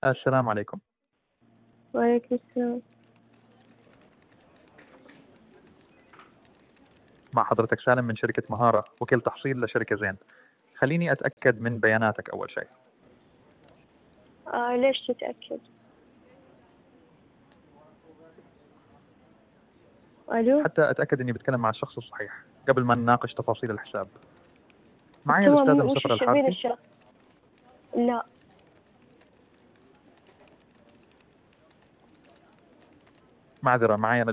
السلام عليكم. وعليكم السلام. مع حضرتك سالم من شركة مهارة، وكيل تحصيل لشركة زين. خليني أتأكد من بياناتك أول شيء. ليش تتأكد؟ ألو؟ حتى أتأكد إني بتكلم مع الشخص الصحيح قبل ما نناقش تفاصيل الحساب. معي تمام، الأستاذة وش نصفر مين الحارثي. الشخص؟ لا. معذرة، معي أنا